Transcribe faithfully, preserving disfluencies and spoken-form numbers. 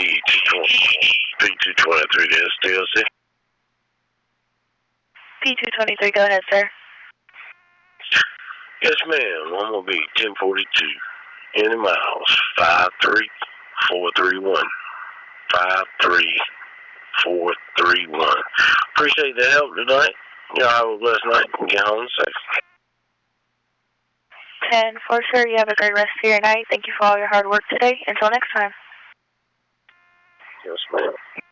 P two twenty-three to S T L C. P two twenty-three, go ahead, sir. Yes, ma'am. One will be ten forty-two. Any miles, five three four three one. five three four three one. Appreciate the help tonight. Y'all have a blessed night and get home safe. ten for sure. You have a great rest of your night. Thank you for all your hard work today. Until next time. Yes, ma'am.